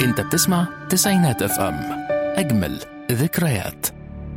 انت بتسمع تسعينات اف ام، اجمل ذكريات.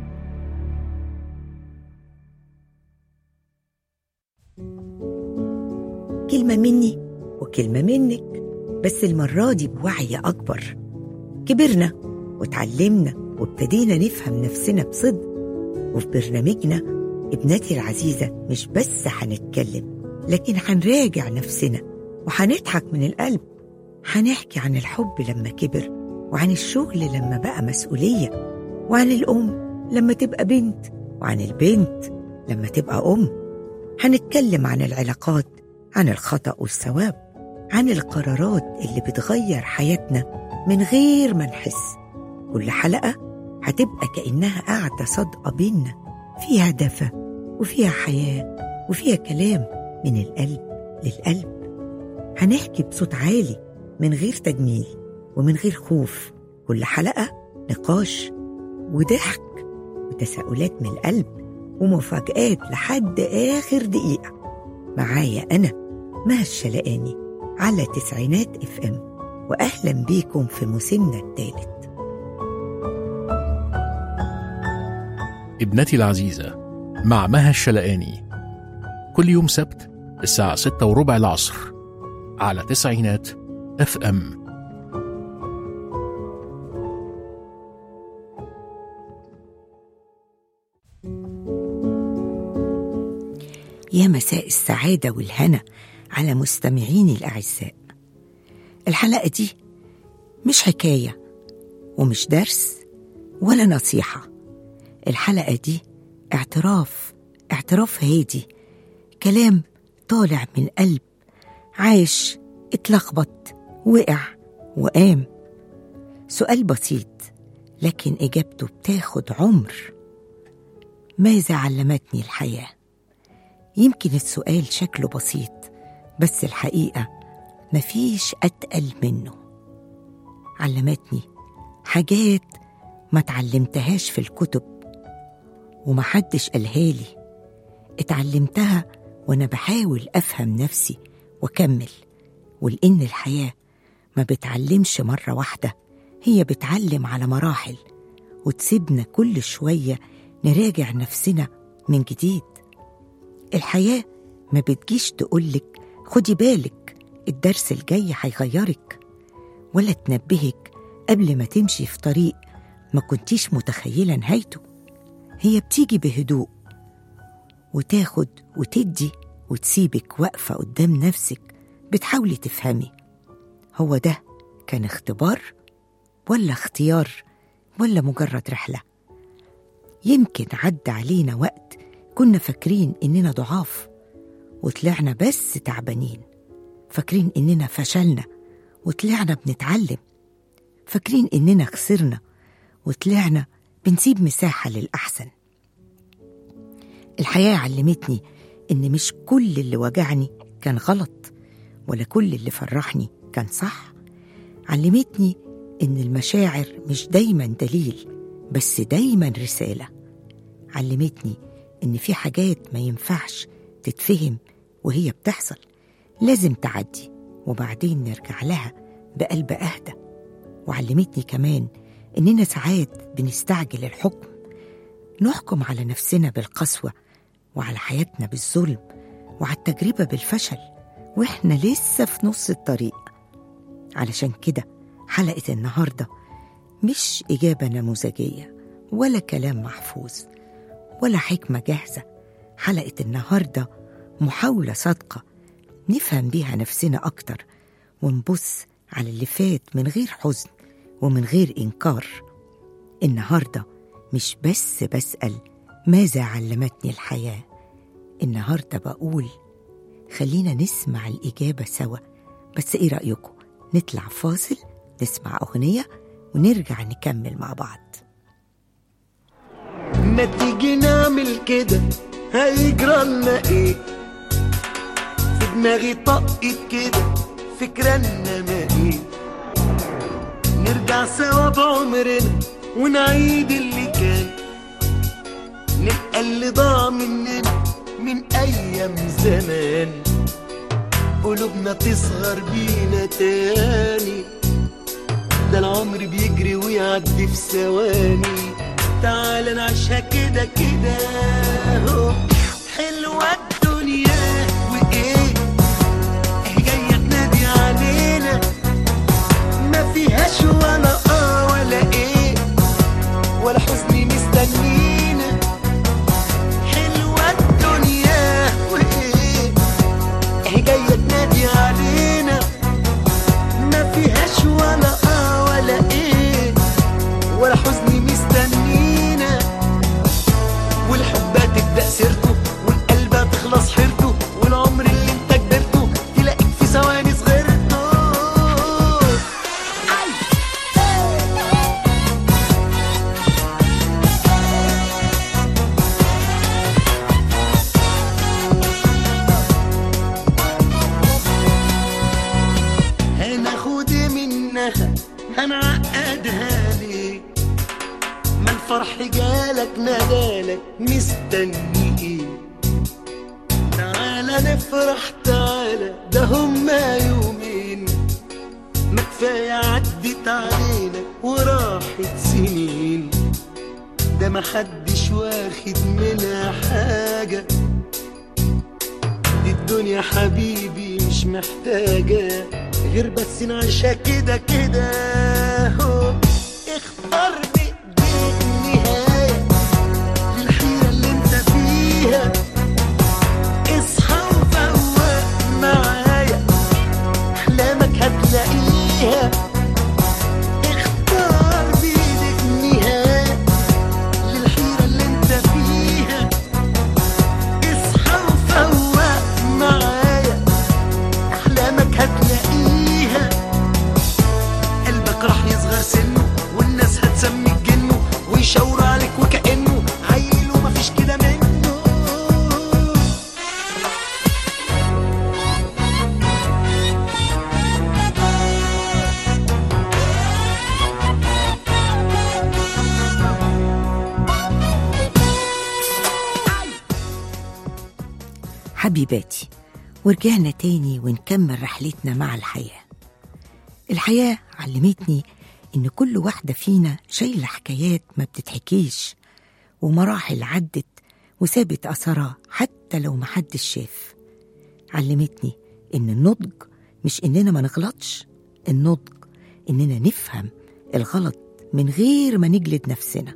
كلمة مني وكلمة منك، بس المرة دي بوعي أكبر. كبرنا وتعلمنا وابتدينا نفهم نفسنا بصدق، وفي برنامجنا ابنتي العزيزة مش بس هنتكلم، لكن هنراجع نفسنا وهنضحك من القلب. هنحكي عن الحب لما كبر، وعن الشغل لما بقى مسؤولية، وعن الأم لما تبقى بنت، وعن البنت لما تبقى أم. هنتكلم عن العلاقات، عن الخطأ والثواب، عن القرارات اللي بتغير حياتنا من غير ما نحس. كل حلقة هتبقى كأنها قاعدة صادقة بينا، فيها دفى وفيها حياة وفيها كلام من القلب للقلب. هنحكي بصوت عالي من غير تجميل ومن غير خوف. كل حلقة نقاش وضحك وتساؤلات من القلب ومفاجآت لحد آخر دقيقة. معايا أنا مها الشلقاني على تسعينات اف ام، وأهلا بيكم في موسمنا الثالث. ابنتي العزيزة مع مها الشلقاني، كل يوم سبت الساعة 6:15 العصر على تسعينات اف ام. يا مساء السعادة والهنا على مستمعيني الأعزاء. الحلقة دي مش حكاية ومش درس ولا نصيحة. الحلقة دي اعتراف هادي، كلام طالع من قلب عاش، اتلخبط، وقع وقام. سؤال بسيط لكن إجابته بتاخد عمر. ماذا علمتني الحياة؟ يمكن السؤال شكله بسيط، بس الحقيقة مفيش أتقل منه. علمتني حاجات ما تعلمتهاش في الكتب ومحدش قالهالي، اتعلمتها وأنا بحاول أفهم نفسي وأكمل. ولأن الحياة ما بتعلمش مرة واحدة، هي بتعلم على مراحل، وتسيبنا كل شوية نراجع نفسنا من جديد. الحياة ما بتجيش تقولك خدي بالك الدرس الجاي هيغيرك، ولا تنبهك قبل ما تمشي في طريق ما كنتيش متخيلة نهايته. هي بتيجي بهدوء وتاخد وتدي، وتسيبك واقفة قدام نفسك بتحاولي تفهمي هو ده كان اختبار ولا اختيار ولا مجرد رحلة. يمكن عدى علينا وقت كنا فاكرين إننا ضعاف وطلعنا بس تعبانين، فاكرين إننا فشلنا وطلعنا بنتعلم، فاكرين إننا خسرنا وطلعنا بنسيب مساحة للأحسن. الحياة علمتني إن مش كل اللي وجعني كان غلط، ولا كل اللي فرحني كان صح. علمتني إن المشاعر مش دايما دليل، بس دايما رسالة. علمتني إن في حاجات ما ينفعش تتفهم وهي بتحصل، لازم تعدي وبعدين نرجع لها بقلب أهدى. وعلمتني كمان إننا ساعات بنستعجل الحكم، نحكم على نفسنا بالقسوة، وعلى حياتنا بالظلم، وعلى التجربة بالفشل، وإحنا لسه في نص الطريق. علشان كده حلقة النهاردة مش إجابة نموذجية ولا كلام محفوظ ولا حكمة جاهزة. حلقة النهاردة محاولة صادقة نفهم بيها نفسنا أكتر، ونبص على اللي فات من غير حزن ومن غير إنكار. النهاردة مش بس بسأل ماذا علمتني الحياة، النهاردة بقول خلينا نسمع الإجابة سوا. بس إيه رأيكم نطلع فاصل نسمع أغنية ونرجع نكمل مع بعض؟ ما تيجي نعمل كده هيجرالنا ايه؟ في دماغي طقت كده فكرة انما ايه؟ نرجع سوا بعمرنا ونعيد اللي كان، نبقى اللي ضاع مننا من ايام زمان، قلوبنا تصغر بينا تاني ده العمر بيجري ويعدي في ثواني، تعال نعيشها كده كده اهو. حلوة الدنيا وايه اهي جاية تنادي علينا، ما فيهاش ولا ولا ايه ولا حزن مستنينا. حلوة الدنيا وايه اهي جاية تنادي علينا، ما فيهاش ولا ولا ايه ولا حزن مستنينا. والحب تبدأ سيرته والقلب تخلص حيرته، والعمر اللي انت كبرته تلاقيك في ثواني صغيرته. هناخد منها هنعقدها ليه، ما الفرح جالك نادالك مستني ايه. تعالى نفرح تعالى ده هما يومين، ما كفاية عدت علينا وراحت سنين، ده محدش واخد منها حاجة. دي الدنيا حبيبي مش محتاجة غير بس نعيشها كده كده اهو. اختار بايديك النهاية للحيرة اللي انت فيها، اصحى وفوق معايا احلامك هتلاقيها. اختار بايدك النهاية للحيرة اللي انت فيها، اصحى وفوق معايا احلامك هتلاقيها. قلبك راح يصغر سنه والناس هتسميك جنه ويشاوروا عليك وكأنه عيل ومفيش كده منه. حبيباتي، ورجعنا تاني ونكمل رحلتنا مع الحياة. الحياة علمتني إن كل واحدة فينا شايلة حكايات ما بتتحكيش، ومراحل عدت وسابت أثرها حتى لو محدش شاف. علمتني إن النضج مش إننا ما نغلطش، النضج إننا نفهم الغلط من غير ما نجلد نفسنا.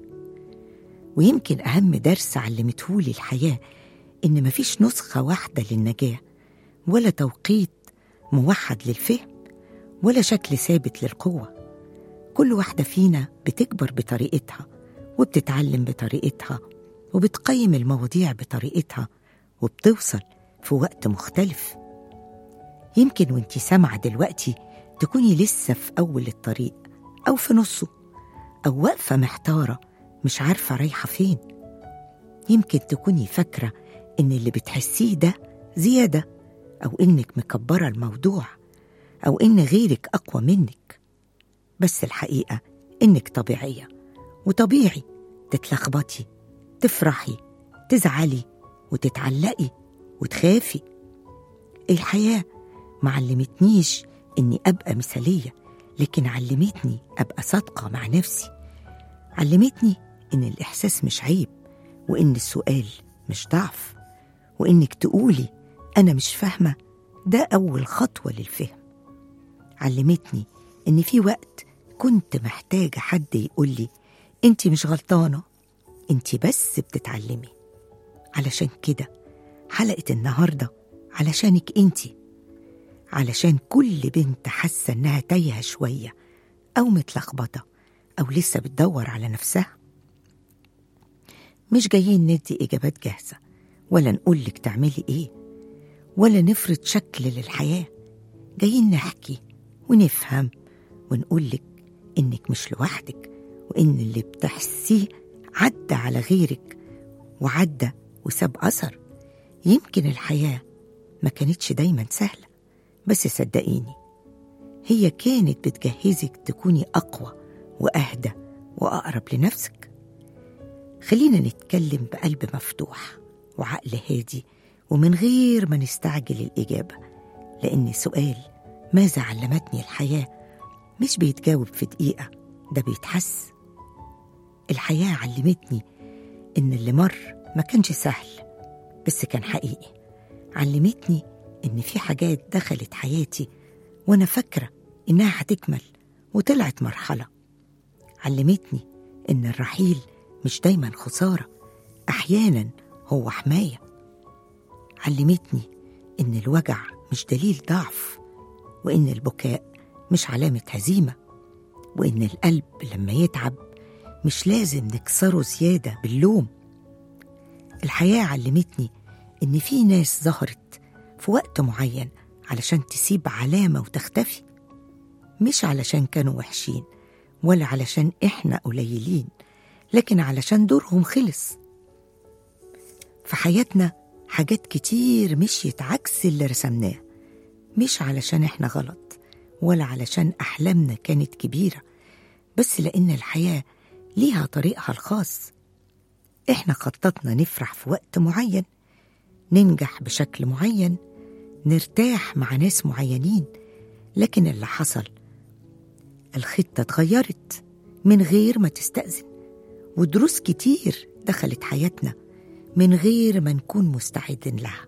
ويمكن أهم درس علمتهولي الحياة إن مفيش نسخة واحدة للنجاة، ولا توقيت موحد للفهم، ولا شكل ثابت للقوة. كل واحدة فينا بتكبر بطريقتها، وبتتعلم بطريقتها، وبتقيم المواضيع بطريقتها، وبتوصل في وقت مختلف. يمكن وانتي سامعة دلوقتي تكوني لسه في أول الطريق أو في نصه، أو واقفة محتارة مش عارفة رايحة فين. يمكن تكوني فاكرة إن اللي بتحسيه ده زيادة، أو إنك مكبرة الموضوع، أو إن غيرك أقوى منك. بس الحقيقة إنك طبيعية، وطبيعي تتلخبطي، تفرحي، تزعلي، وتتعلقي، وتخافي. الحياة معلمتنيش إني أبقى مثالية، لكن علمتني أبقى صادقة مع نفسي. علمتني إن الإحساس مش عيب، وإن السؤال مش ضعف، وإنك تقولي أنا مش فاهمة ده أول خطوة للفهم. علمتني إن في وقت كنت محتاجة حد يقولي أنتي مش غلطانة، أنتي بس بتتعلمي. علشان كده حلقة النهاردة علشانك أنتي، علشان كل بنت حاسة إنها تايهة شوية، أو متلخبطة، أو لسه بتدور على نفسها. مش جايين ندي إجابات جاهزة، ولا نقولك تعملي إيه، ولا نفرض شكل للحياة. جايين نحكي ونفهم ونقولك إنك مش لوحدك، وإن اللي بتحسيه عدى على غيرك، وعدى وساب أثر. يمكن الحياة ما كانتش دايما سهلة، بس صدقيني هي كانت بتجهزك تكوني أقوى وأهدى وأقرب لنفسك. خلينا نتكلم بقلب مفتوح وعقل هادي، ومن غير ما نستعجل الإجابة، لأن سؤال ماذا علمتني الحياة مش بيتجاوب في دقيقة، ده بيتحس. الحياة علمتني إن اللي مر ما كانش سهل بس كان حقيقي. علمتني إن في حاجات دخلت حياتي وأنا فاكرة إنها هتكمل وطلعت مرحلة. علمتني إن الرحيل مش دايما خسارة، أحيانا هو حماية. علمتني إن الوجع مش دليل ضعف، وإن البكاء مش علامة هزيمة، وإن القلب لما يتعب مش لازم نكسره زيادة باللوم. الحياة علمتني إن في ناس ظهرت في وقت معين علشان تسيب علامة وتختفي، مش علشان كانوا وحشين ولا علشان إحنا قليلين، لكن علشان دورهم خلص. في حياتنا حاجات كتير مشيت عكس اللي رسمناه، مش علشان إحنا غلط ولا علشان أحلامنا كانت كبيرة، بس لأن الحياة ليها طريقها الخاص. إحنا خططنا نفرح في وقت معين، ننجح بشكل معين، نرتاح مع ناس معينين، لكن اللي حصل الخطة اتغيرت من غير ما تستأذن، ودروس كتير دخلت حياتنا من غير ما نكون مستعدين لها.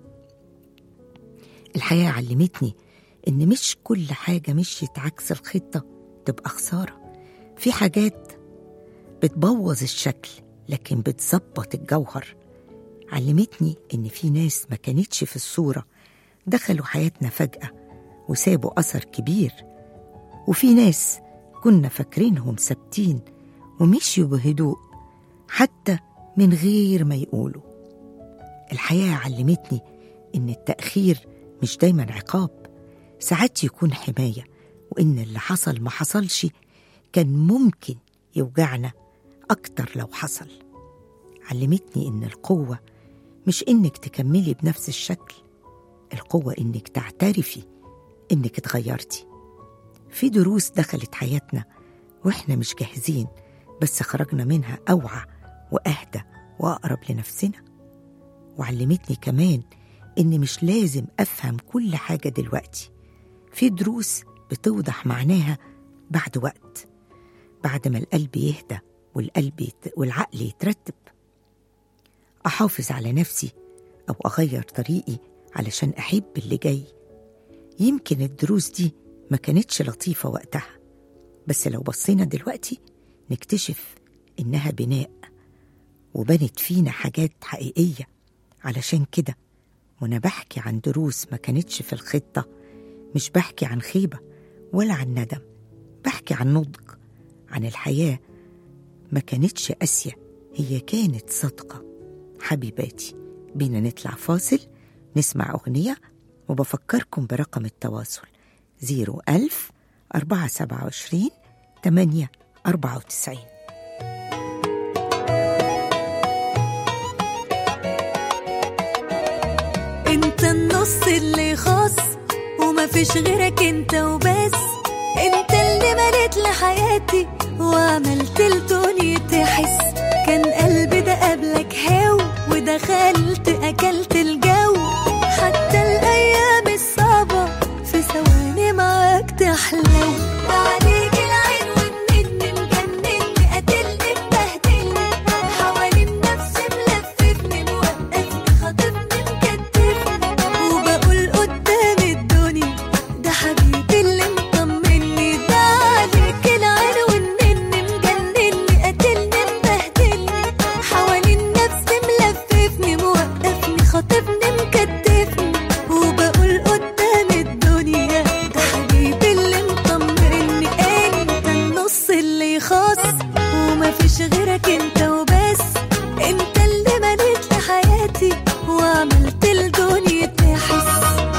الحياة علمتني إن مش كل حاجة مشيت عكس الخطة تبقى خسارة. في حاجات بتبوظ الشكل لكن بتظبط الجوهر. علمتني إن في ناس ما كانتش في الصورة دخلوا حياتنا فجأة وسابوا أثر كبير، وفي ناس كنا فاكرينهم ثابتين ومشيوا بهدوء حتى من غير ما يقولوا. الحياة علمتني إن التأخير مش دايما عقاب، ساعات يكون حماية، وإن اللي حصل ما حصلش كان ممكن يوجعنا أكتر لو حصل. علمتني إن القوة مش إنك تكملي بنفس الشكل، القوة إنك تعترفي إنك اتغيرتي. في دروس دخلت حياتنا وإحنا مش جاهزين، بس خرجنا منها أوعى وأهدى وأقرب لنفسنا. وعلمتني كمان إن مش لازم أفهم كل حاجة دلوقتي، في دروس بتوضح معناها بعد وقت، بعد ما القلب يهدى والعقل يترتب. أحافظ على نفسي أو أغير طريقي علشان أحب اللي جاي. يمكن الدروس دي ما كانتش لطيفة وقتها، بس لو بصينا دلوقتي نكتشف إنها بناء وبنت فينا حاجات حقيقية. علشان كده وأنا بحكي عن دروس ما كانتش في الخطة، مش بحكي عن خيبة ولا عن ندم، بحكي عن نضج، عن الحياة ما كانتش قاسية، هي كانت صادقة. حبيباتي، بينا نطلع فاصل نسمع أغنية، وبفكركم برقم التواصل 01000-427-894. انت النص اللي خاص وما فيش غيرك انت وبس، انت اللي مليت لحياتي وعملت الدنيا تحس. كان قلبي ده قبلك هاو ودخلت اكلت الجو، حتى الايام الصعبة في ثواني معاك تحلو. عليك العين والنن مجنني قاتلني مبهدلني، حوالين نفسي ملففني موقفني خاطفني مكتفني، وبقول قدام الدنيا ده حبيبي اللي مطمني. ده عليك العين والنن مجنني قاتلني مبهدلني، حوالين نفسي ملففني موقفني خاطفني مكتفني، وبقول قدام الدنيا ده حبيبي اللي مطمني. انت النص اللي خاص وما فيش غيرك انت وبس، انت اللي مليت لحياتي وعملت الدنيا تحس.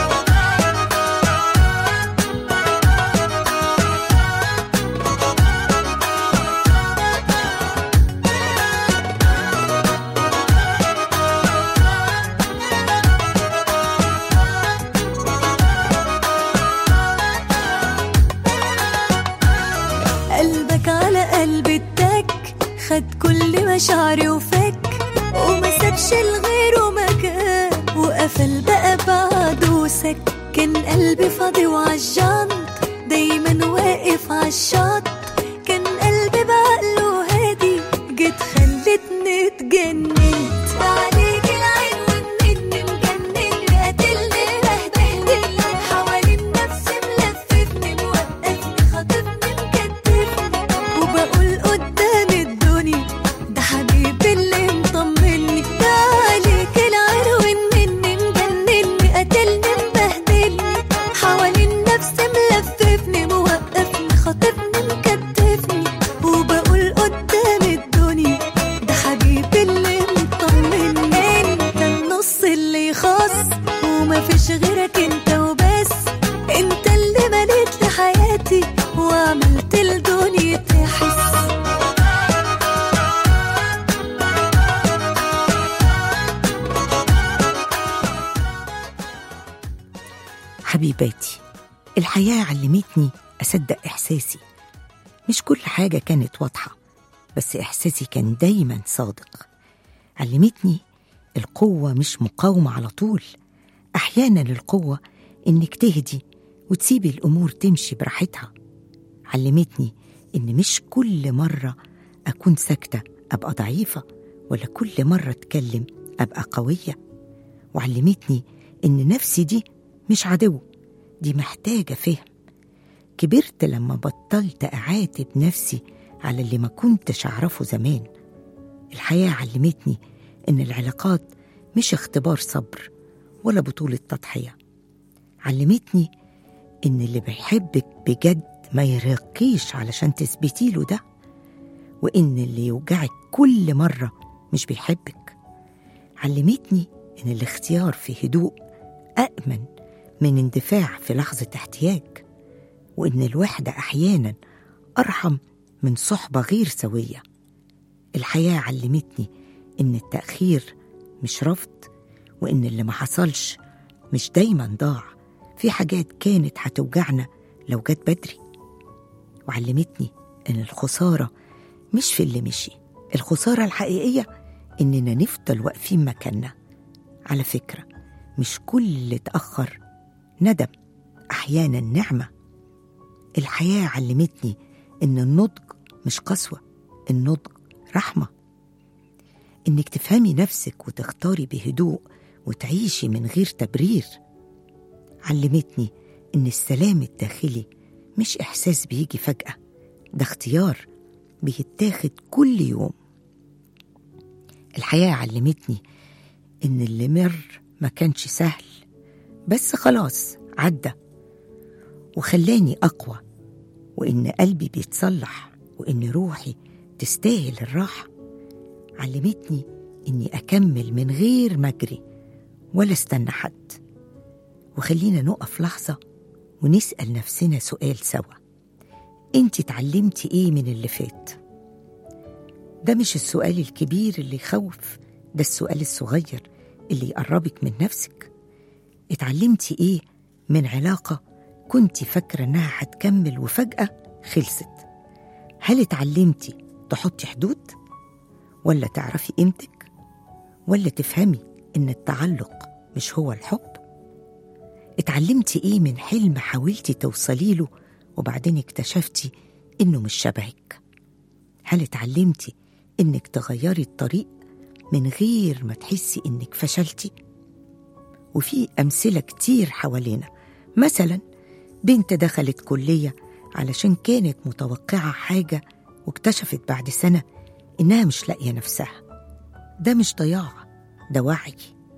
قلبك على قلبي اتك، خد كل مشاعري وفك، وما سابش لغيره مكان، وقفل بقى بعده وسك. كان قلبي فاضي وعالجنط دايما واقف واقف عالشط، كان قلبي بعقله هادي، جيت خلتني اتجننت. عليك العين والنجم مجنني، قاتلني بهدلني، حوالين نفسي ملففني، موقفني خاطفني مكتفني، وبقول قدام الدنيا ده حبيبي اللي مطمني. ده عليك العين والنجم مجنني، قاتلني مبهدلني، حوالين نفسي ملففني، موقفني خاطفني مكتفني، وبقول قدام الدنيا ده حبيبي اللي مطمني. انت النص اللي يخص ومفيش غيرك انت وبس، انت اللي مليت لي حياتي وعملت الدنيا تحس. حبيباتي، الحياة علمتني أصدق إحساسي. مش كل حاجة كانت واضحة، بس إحساسي كان دايما صادق. علمتني القوة مش مقاومة على طول، أحيانا القوة إنك تهدي وتسيبي الأمور تمشي براحتها. علمتني إن مش كل مرة أكون ساكتة أبقى ضعيفة، ولا كل مرة أتكلم أبقى قوية. وعلمتني إن نفسي دي مش عدو، دي محتاجة فهم. كبرت لما بطلت أعاتب نفسي على اللي ما كنتش أعرفه زمان. الحياة علمتني إن العلاقات مش اختبار صبر ولا بطولة تضحية. علمتني إن اللي بيحبك بجد ما يرقيش علشان تثبتيله ده، وإن اللي يوجعك كل مرة مش بيحبك. علمتني إن الاختيار في هدوء أأمن من اندفاع في لحظة احتياج، وإن الوحدة أحيانا أرحم من صحبة غير سوية. الحياة علمتني إن التأخير مش رفض، وإن اللي ما حصلش مش دايما ضاع. في حاجات كانت هتوجعنا لو جت بدري. وعلمتني إن الخسارة مش في اللي مشي، الخسارة الحقيقية إننا نفضل واقفين مكاننا. على فكرة، مش كل اللي اتأخر ندم، أحيانا نعمة. الحياة علمتني إن النضج مش قسوة، النضج رحمة. إنك تفهمي نفسك وتختاري بهدوء وتعيشي من غير تبرير. علمتني إن السلام الداخلي مش إحساس بيجي فجأة، ده اختيار بيتاخد كل يوم. الحياة علمتني إن اللي مر ما كانش سهل، بس خلاص عدى وخلاني أقوى، وإن قلبي بيتصلح، وإن روحي تستاهل الراحة. علمتني إني أكمل من غير ما أجري ولا استنى حد. وخلينا نقف لحظة ونسأل نفسنا سؤال سوا: أنت اتعلمتي إيه من اللي فات؟ ده مش السؤال الكبير اللي يخوف، ده السؤال الصغير اللي يقربك من نفسك. اتعلمتي إيه من علاقة كنتي فاكرة إنها هتكمل وفجأة خلصت؟ هل اتعلمتي تحطي حدود؟ ولا تعرفي قيمتك؟ ولا تفهمي إن التعلق مش هو الحب؟ اتعلمتي إيه من حلم حاولتي توصلي له وبعدين اكتشفتي إنه مش شبهك؟ هل اتعلمتي إنك تغيري الطريق من غير ما تحسي إنك فشلتي؟ وفي أمثلة كتير حوالينا، مثلا بنت دخلت كلية علشان كانت متوقعة حاجة واكتشفت بعد سنة إنها مش لاقية نفسها. ده مش ضياع، ده وعي.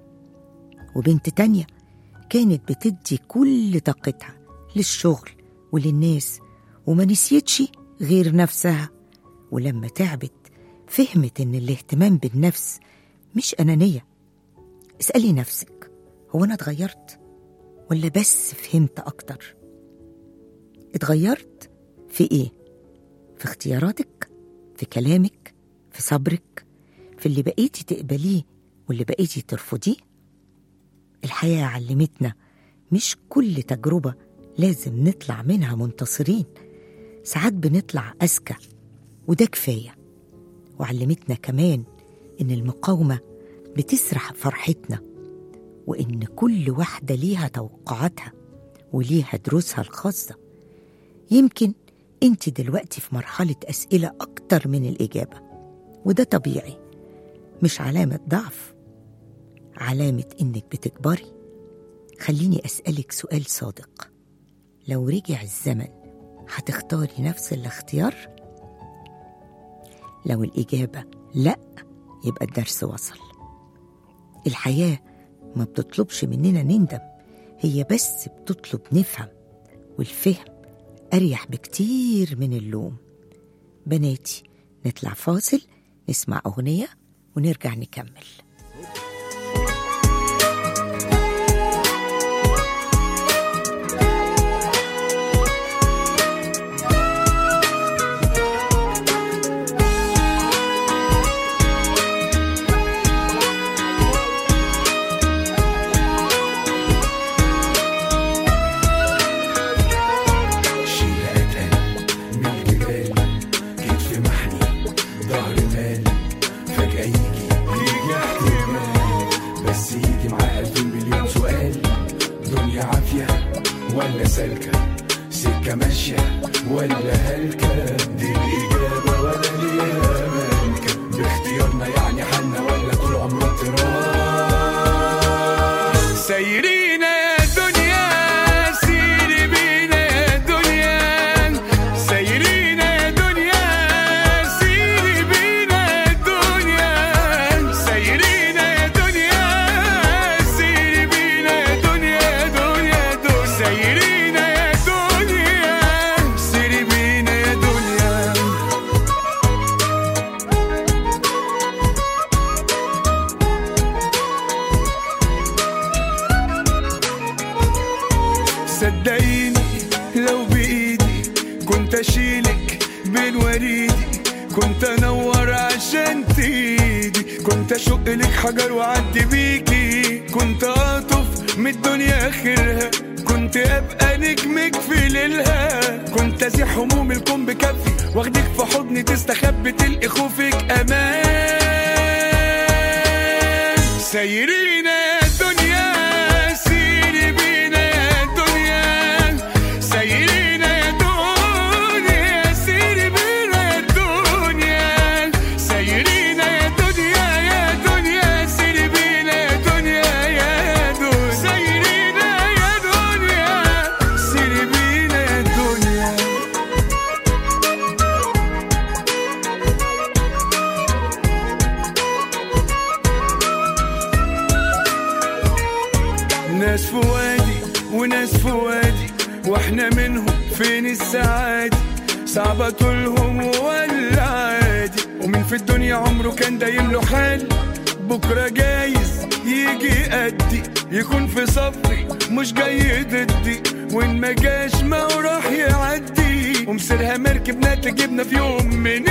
وبنت تانية كانت بتدي كل طاقتها للشغل وللناس وما نسيتش غير نفسها، ولما تعبت فهمت إن الاهتمام بالنفس مش أنانية. اسألي نفسك: هو أنا اتغيرت ولا بس فهمت أكتر؟ اتغيرت في إيه؟ في اختياراتك، في كلامك، في صبرك، في اللي بقيتي تقبليه واللي بقيتي ترفضيه. الحياة علمتنا مش كل تجربة لازم نطلع منها منتصرين، ساعات بنطلع أذكى وده كفاية. وعلمتنا كمان إن المقاومة بتسرح فرحتنا، وإن كل واحدة ليها توقعاتها وليها دروسها الخاصة. يمكن انت دلوقتي في مرحلة أسئلة أكتر من الإجابة، وده طبيعي، مش علامة ضعف، علامة إنك بتكبري. خليني أسألك سؤال صادق، لو رجع الزمن هتختاري نفس الاختيار؟ لو الإجابة لأ، يبقى الدرس وصل. الحياة ما بتطلبش مننا نندم، هي بس بتطلب نفهم، والفهم أريح بكتير من اللوم. بناتي، نطلع فاصل، نسمع أغنية ونرجع نكمل. ولا سالكة سكة ماشية ولا هلكة، دي الإجابة ولا ليها مالكة، باختيارنا يعني حالنا ولا طول عمرنا تراب. سايرين يا دنيا سيري بينا يا دنيا، سايرين يا دنيا سيري بينا يا دنيا، سايرين يا دنيا سيري بينا يا دنيا، دنيا دنيا سايرين يا دنيا سيري بينا يا دنيا. صدقيني لو بإيدي كنت أشيلك بين وريدي، كنت أنور عشان تيدي، كنت أشق لك حجر وأعدي بيكي، كنت أطف من الدنيا آخرها، كنت أبقى نجمك في ليلها، كنت أزيح هموم الكون بكفي واخدك في حضني تستخبي تلقي خوفك أمان. سايرين يا دنيا سيري بينا يا دنيا، سايرين يا دنيا سيري بينا يا دنيا، سايرين يا دنيا يا دنيا سيري بينا يا دنيا يا دنيا، سايرين يا دنيا سيري بينا يا دنيا. ناس في وادي وناس في وادي، واحنا منهم فين السعادة، صعبة طولهم ولا عادي، ومين في الدنيا عمره كان دايم له حال، بكرة جايز يجي قدي يكون في صفي مش جاي ضدي، وإن ما جاش ما هو راح يعدي، ومسيرها مركبنا تجيبنا في يوم من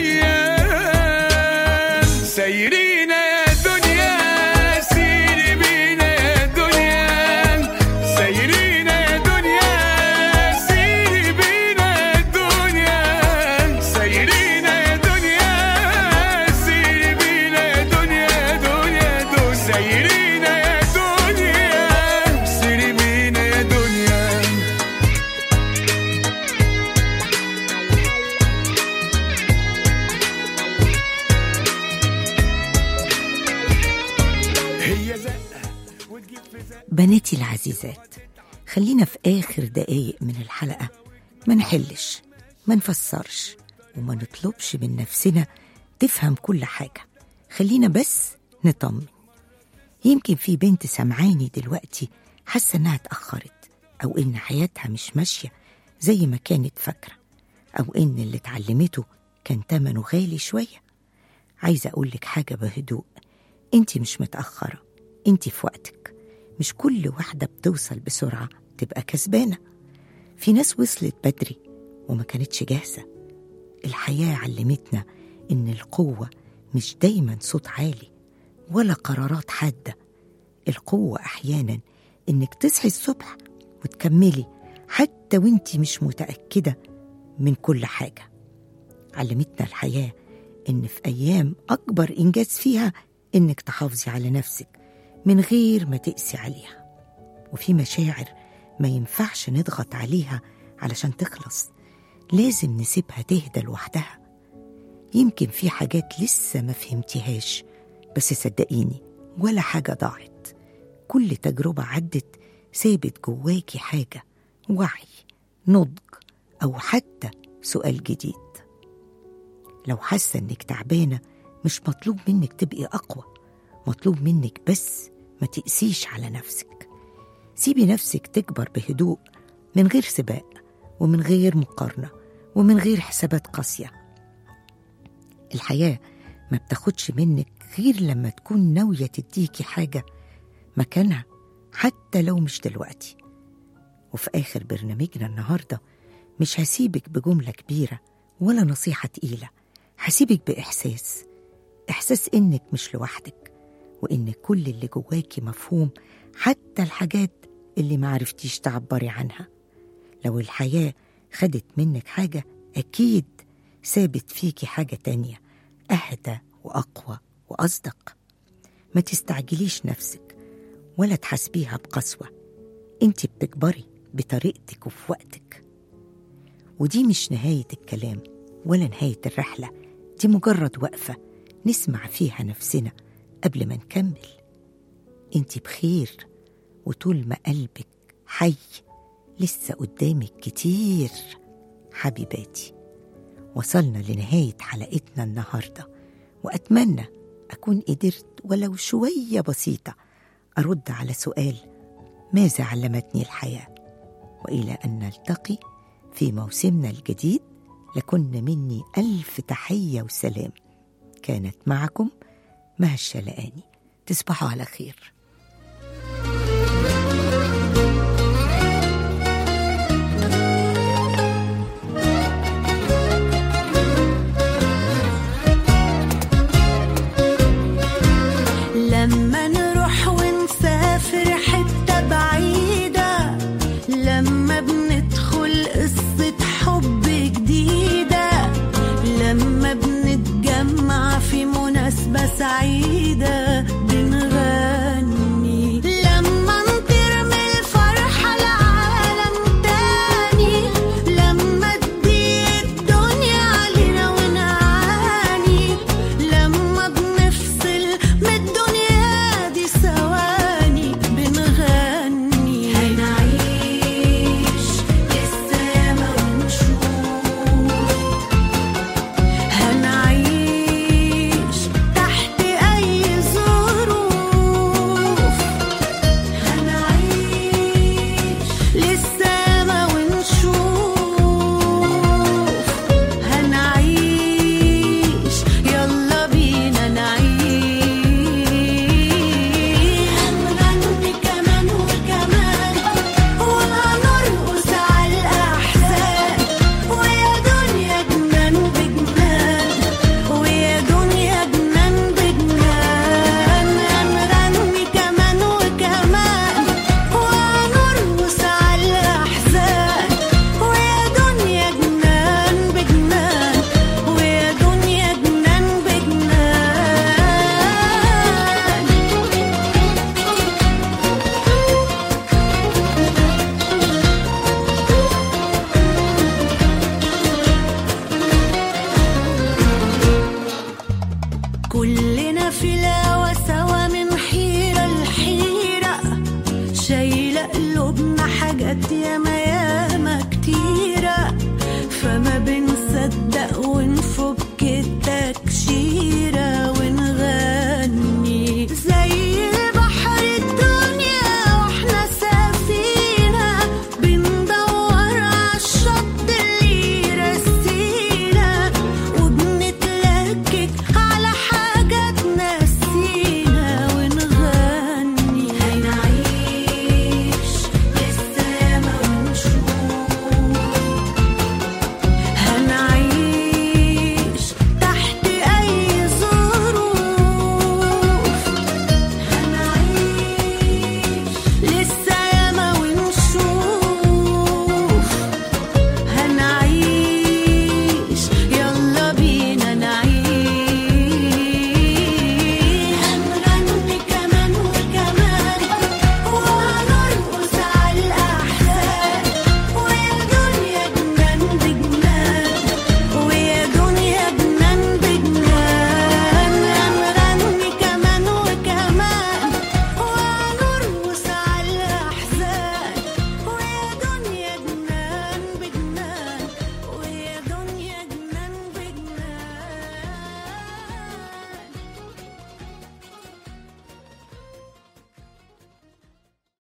الأيام. سايرين يا دنيا سيري بينا يا دنيا، سايرين يا دنيا سيري بينا يا دنيا، سايرين يا دنيا سيري بينا يا دنيا، دنيا دنيا سايرين يا دنيا سيري بينا يا دنيا. هي زقة وتجيب في زقة. بناتي العزيزات، خلينا في آخر دقايق من الحلقة ما نحلش، ما نفسرش، وما نطلبش من نفسنا تفهم كل حاجة، خلينا بس نطمن. يمكن في بنت سمعاني دلوقتي حاسة إنها اتأخرت، أو إن حياتها مش ماشية زي ما كانت فاكرة، أو إن اللي اتعلمته كان تمنه غالي شوية. عايزة أقولك حاجة بهدوء، أنتي مش متأخرة، أنتي في وقتك. مش كل واحدة بتوصل بسرعة تبقى كسبانة، في ناس وصلت بدري وما كانتش جاهزة. الحياة علمتنا إن القوة مش دايما صوت عالي ولا قرارات حادة، القوة أحيانا إنك تصحي الصبح وتكملي حتى وإنتي مش متأكدة من كل حاجة. علمتنا الحياة إن في أيام أكبر إنجاز فيها إنك تحافظي على نفسك من غير ما تقسي عليها، وفي مشاعر ما ينفعش نضغط عليها علشان تخلص، لازم نسيبها تهدى لوحدها. يمكن في حاجات لسه ما فهمتيهاش، بس صدقيني ولا حاجة ضاعت. كل تجربة عدت سابت جواكي حاجة، وعي، نضج، أو حتى سؤال جديد. لو حاسة إنك تعبانة مش مطلوب منك تبقي أقوى، مطلوب منك بس ما تقسيش على نفسك. سيبي نفسك تكبر بهدوء، من غير سباق ومن غير مقارنة ومن غير حسابات قاسية. الحياة ما بتاخدش منك غير لما تكون ناوية تديكي حاجة مكانها، حتى لو مش دلوقتي. وفي آخر برنامجنا النهاردة مش هسيبك بجملة كبيرة ولا نصيحة تقيلة، هسيبك إحساس إنك مش لوحدك، وإن كل اللي جواكي مفهوم، حتى الحاجات اللي معرفتيش تعبري عنها. لو الحياة خدت منك حاجة، أكيد سابت فيكي حاجة تانية أهدى وأقوى وأصدق. ما تستعجليش نفسك ولا تحاسبيها بقسوة، انتي بتكبري بطريقتك وفي وقتك. ودي مش نهاية الكلام ولا نهاية الرحلة، دي مجرد وقفة نسمع فيها نفسنا قبل ما نكمل. انتي بخير، وطول ما قلبك حي لسه قدامك كتير. حبيباتي، وصلنا لنهاية حلقتنا النهاردة، وأتمنى أكون قدرت ولو شوية بسيطة أرد على سؤال: ماذا علمتني الحياة؟ وإلى أن نلتقي في موسمنا الجديد، لكن مني ألف تحية وسلام. كانت معكم مها الشلقاني. تصبحوا على خير.